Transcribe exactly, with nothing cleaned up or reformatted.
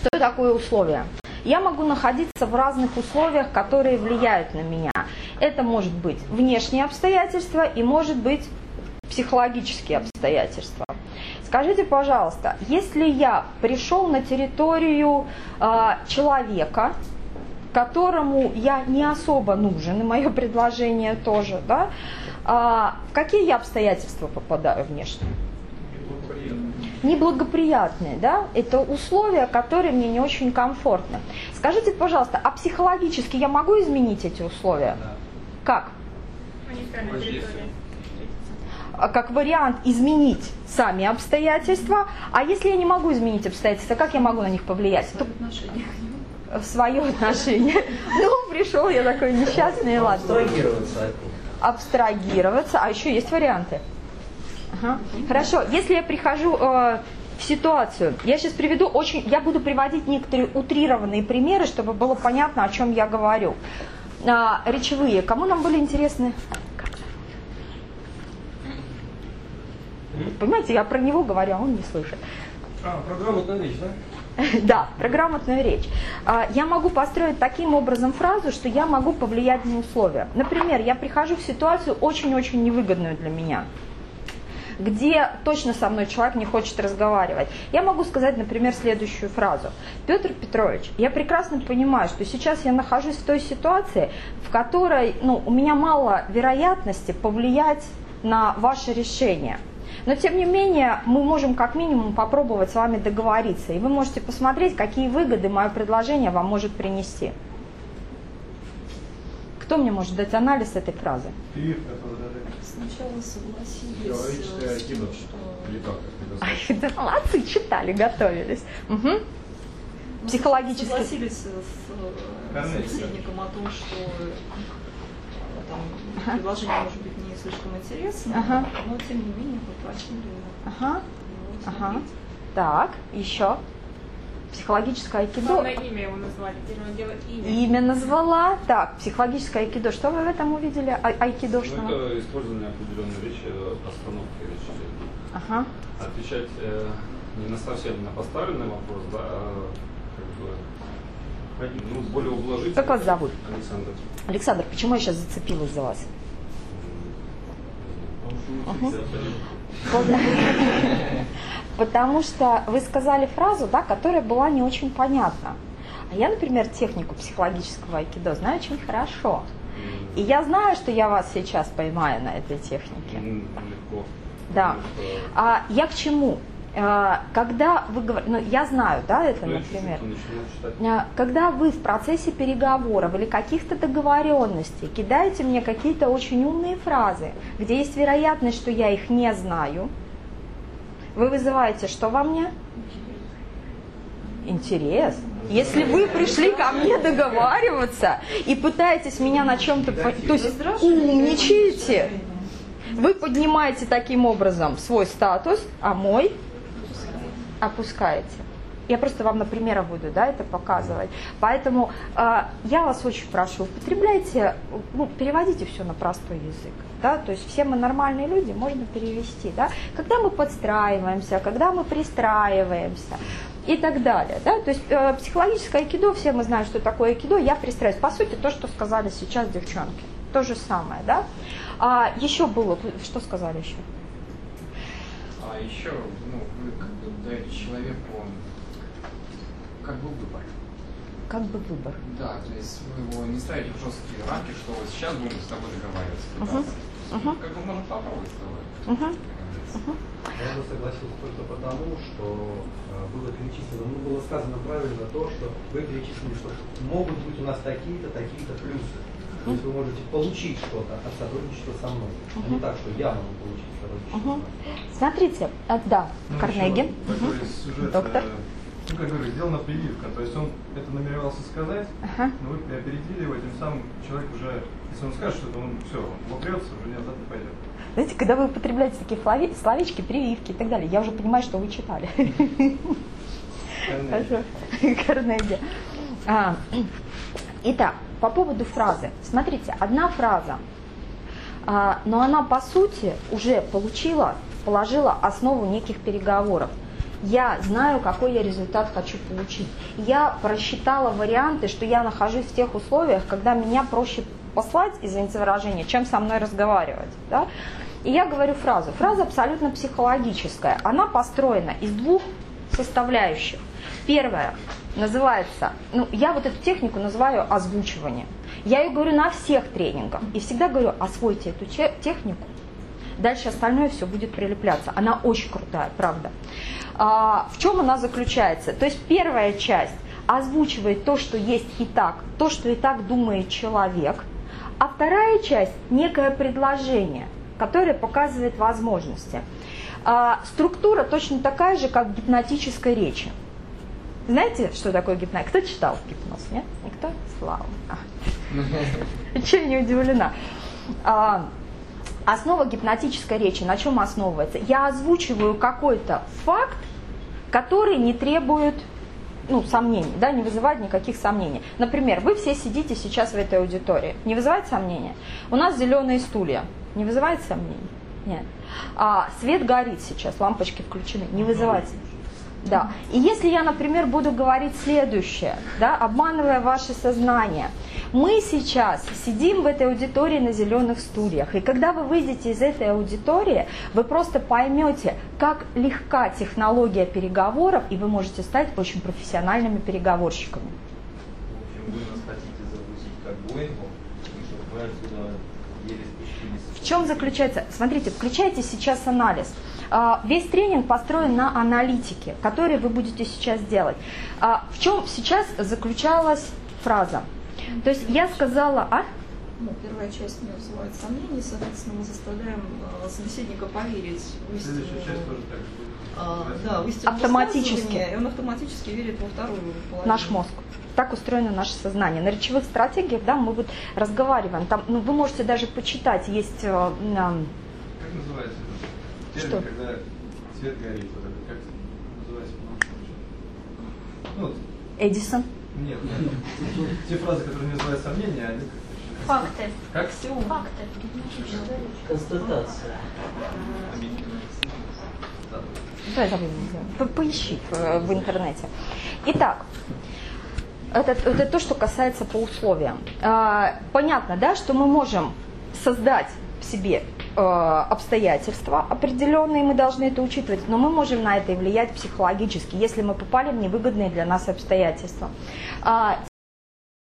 Что такое условия? Я могу находиться в разных условиях, которые влияют на меня. Это может быть внешние обстоятельства и может быть психологические обстоятельства. Скажите, пожалуйста, если я пришел на территорию э, человека, которому я не особо нужен, и мое предложение тоже, да, э, в какие я обстоятельства попадаю внешне? Неблагоприятные, да? Это условия, которые мне не очень комфортны. Скажите, пожалуйста, а психологически я могу изменить эти условия? Да. Как? Как вариант изменить сами обстоятельства. А если я не могу изменить обстоятельства, как я могу на них повлиять? В отношении. В свое отношение. Ну, пришел я такой несчастный, ладно. Абстрагироваться от них. Абстрагироваться. А еще есть варианты. Ага. Хорошо, если я прихожу э, в ситуацию, я сейчас приведу очень, я буду приводить некоторые утрированные примеры, чтобы было понятно, о чем я говорю. А, речевые, кому нам были интересны? Понимаете, я про него говорю, а он не слышит. А, про грамотную речь, да? Да, про грамотную речь. Я могу построить таким образом фразу, что я могу повлиять на условия. Например, я прихожу в ситуацию очень-очень невыгодную для меня, где точно со мной человек не хочет разговаривать. Я могу сказать, например, следующую фразу. Петр Петрович, я прекрасно понимаю, что сейчас я нахожусь в той ситуации, в которой ну, у меня мало вероятности повлиять на ваше решение. Но, тем не менее, мы можем как минимум попробовать с вами договориться. И вы можете посмотреть, какие выгоды мое предложение вам может принести. Кто мне может дать анализ этой фразы? Сначала согласились с тем, что... Ай, да молодцы, читали, готовились. Угу. Психологически. Согласились с собеседником о том, что там, ага. предложение может быть не слишком интересно, ага. но тем не менее попросили ага. его ага. Так, еще. Психологическое айкидо. Главное имя его назвали, теперь он делает имя. Имя назвала. Так, психологическое айкидо. Что вы в этом увидели? А, айкидо что? Ну, это использование определенной речи, постановки речи. Ага. Отвечать э, не на совсем на поставленный вопрос, да, а как бы ну, более ублажительно. Как вас зовут? Александр. Александр, почему я сейчас зацепилась за вас? Угу. Потому что вы сказали фразу, да, которая была не очень понятна. А я, например, технику психологического айкидо знаю очень хорошо. И я знаю, что я вас сейчас поймаю на этой технике. Легко. Да. А я к чему? Когда вы говорите, ну я знаю, да, это, например, когда вы в процессе переговоров или каких-то договоренностей кидаете мне какие-то очень умные фразы, где есть вероятность, что я их не знаю, вы вызываете что во мне? Интерес. Если вы пришли ко мне договариваться и пытаетесь меня на чем-то, то есть умничаете, вы поднимаете таким образом свой статус, а мой опускаете. Я просто вам на примерах буду, да, это показывать. Поэтому э, я вас очень прошу, употребляйте, ну, переводите все на простой язык. Да? То есть все мы нормальные люди, можно перевести. Да? Когда мы подстраиваемся, когда мы пристраиваемся и так далее. Да? То есть э, психологическое айкидо, все мы знаем, что такое айкидо, я пристраиваюсь. По сути, то, что сказали сейчас девчонки. То же самое. Да? А, еще было, что сказали еще? А еще, ну, вы как бы даете человеку как бы выбор. Как бы выбор. Да, то есть вы его не ставите в жесткие рамки, что вот сейчас будем с тобой договариваться. Uh-huh. Uh-huh. Как бы можно попробовать с тобой. Uh-huh. Uh-huh. Я бы согласился только потому, что было перечислено, ну, было сказано правильно то, что вы перечислили, что могут быть у нас такие-то, такие-то плюсы. То есть вы можете получить что-то от сотрудничества со мной, uh-huh. а не так, что я могу получить сотрудничество uh-huh. со мной. Смотрите, а, да, ну, Карнеги. Такой uh-huh. сюжет, доктор. Ну, как говорю, сделана прививка, то есть он это намеревался сказать, uh-huh. но вы опередили его, тем самым человек уже, если он скажет что-то, он все, он упрется, уже назад не пойдет. Знаете, когда вы употребляете такие словечки, прививки и так далее, я уже понимаю, что вы читали. Хорошо. Карнеги. Итак, по поводу фразы. Смотрите, одна фраза, но она по сути уже получила, положила основу неких переговоров. Я знаю, какой я результат хочу получить. Я просчитала варианты, что я нахожусь в тех условиях, когда меня проще послать, извините выражение, чем со мной разговаривать. Да? И я говорю фразу. Фраза абсолютно психологическая. Она построена из двух составляющих. Первая называется, ну, я вот эту технику называю озвучивание. Я ее говорю на всех тренингах. И всегда говорю, освойте эту технику. Дальше остальное все будет прилепляться. Она очень крутая, правда. А, в чем она заключается? То есть первая часть озвучивает то, что есть и так, то, что и так думает человек. А вторая часть – некое предложение, которое показывает возможности. А, структура точно такая же, как в гипнотической речи. Знаете, что такое гипноз? Кто читал гипноз? Нет? Никто? Слава. Чего я не удивлена. А, основа гипнотической речи на чем основывается? Я озвучиваю какой-то факт, который не требует, ну, сомнений, да, не вызывает никаких сомнений. Например, вы все сидите сейчас в этой аудитории. Не вызывает сомнения? У нас зеленые стулья. Не вызывает сомнений? Нет. А, свет горит сейчас, лампочки включены. Не вызывает. Да. И если я, например, буду говорить следующее, да, обманывая ваше сознание, мы сейчас сидим в этой аудитории на зеленых стульях, и когда вы выйдете из этой аудитории, вы просто поймете, как легка технология переговоров, и вы можете стать очень профессиональными переговорщиками. В общем, вы нас хотите загрузить как Боингу, чтобы мы отсюда еле спустились. В чем заключается? Смотрите, включайте сейчас анализ. Весь тренинг построен на аналитике, который вы будете сейчас делать. В чем сейчас заключалась фраза? То есть я сказала, а? Ну, первая часть не вызывает сомнений, соответственно, мы заставляем э, собеседника поверить в истину. Следующая часть тоже так же будет. А, да, в истину Автоматически. высказывания, и он автоматически верит во вторую половину. Наш мозг. Так устроено наше сознание. На речевых стратегиях, да, мы вот разговариваем. Там, ну, вы можете даже почитать, есть... Э, э, Как называется это? Что? Когда свет горит, вот это, как называется? Ну, Эдисон. нет, нет. Те фразы, которые не вызывают сомнения, они Факты. как? Факты. Констатация. Давай, давай, по- поищи в, в интернете. Итак, это, это то, что касается по условиям. А, понятно, да, что мы можем создать в себе э, обстоятельства определенные, мы должны это учитывать, но мы можем на это и влиять психологически, если мы попали в невыгодные для нас обстоятельства. А,